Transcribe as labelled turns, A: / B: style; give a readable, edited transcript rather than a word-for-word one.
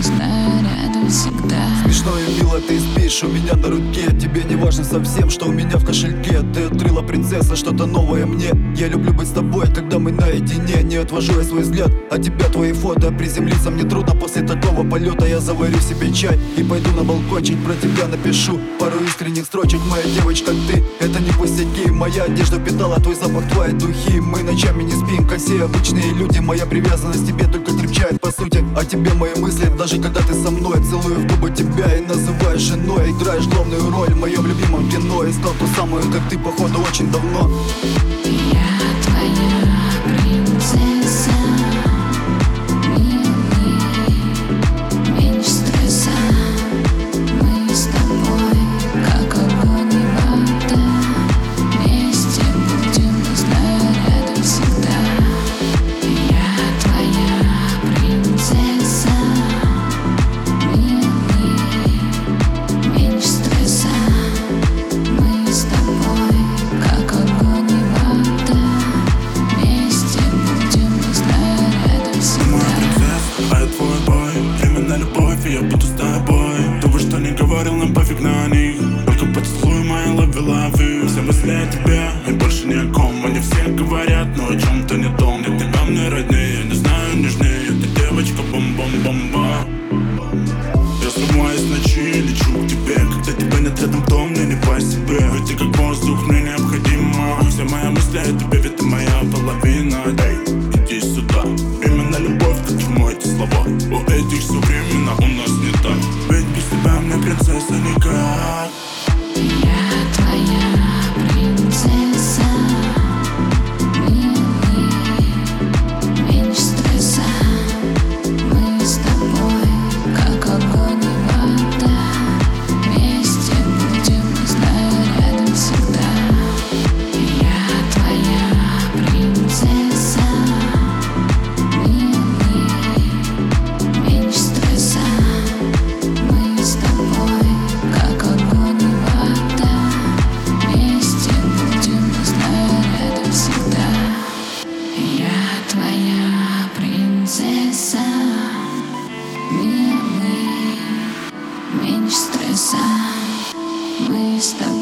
A: но знаю, рядом всегда.
B: Смешно и мило ты спишь у меня на руке. Тебе не важно совсем, что у меня в кошельке. Ты открыла, принцесса, что-то новое мне. Я люблю быть с тобой, когда мы наедине. Не отвожу я свой взгляд от тебя, твои фото. Приземлиться мне трудно после такого полета. Я заварю себе чай и пойду на балкончик. Про тебя напишу пару искренних строчек. Моя девочка, ты, это не пустяки. Моя одежда впитала твой запах, твои духи. Мы ночами не спим, как все обычные люди. Моя привязанность к тебе только крепчает по сути. О тебе мои мысли, даже когда ты со мной. Целую в губы тебя и называешь женой. Играешь главную роль в моем любимом кино. И стал ту самую, как ты, походу, очень давно.
A: Я твоя принцесса, милый, меньше стресса. Мы с тобой, как огонь и вода. Вместе будем, но знаю, рядом всегда. Я твоя принцесса, милый, меньше стресса. Мы с тобой, как огонь и вода. Вместе будем, но знаю, рядом всегда.
C: Моя принцесса, а я твой бой. Именно любовь, и я буду с тобой. Кто бы что ни говорил, нам пофиг на них. Только поцелуй мои лови. Все мысли о тебе, и больше ни о ком. Они все говорят, но о чем-то не том. Нет, тебя мне роднее, я не знаю, нежнее. Ты девочка, бом-бом-бомба. Я срываюсь в ночи, лечу к тебе. Когда тебя нет рядом, то мне не по себе. Ведь ты как воздух, мне необходима. Все мои мысли о тебе, ведь ты моя половина. Эй, иди сюда. Именно любовь, как в мой эти слова. У этих все временно, у нас не так. Ведь без тебя мне принцесса никак.
A: Я твоя принцесса, милый, меньше стресса. Мы с тобой, как огонь и вода. Вместе будем, но знаю, рядом всегда. Я твоя принцесса, милый, меньше стресса. Мы с тобой, как огонь и вода. Вместе будем, но знаю, рядом всегда. Я твоя принцесса, милый, меньше стресса. Мы с тобой.